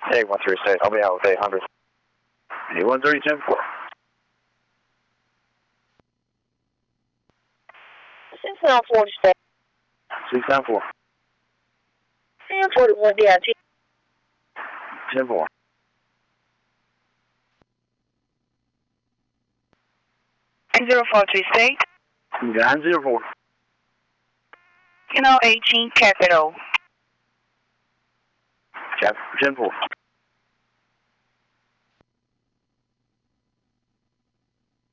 813 state. I'll be out with 800. 813, 10-4. 694 state. 694. 1041 DIT. 10-4. 043 state. 904. 18 capital. Cap 10-4.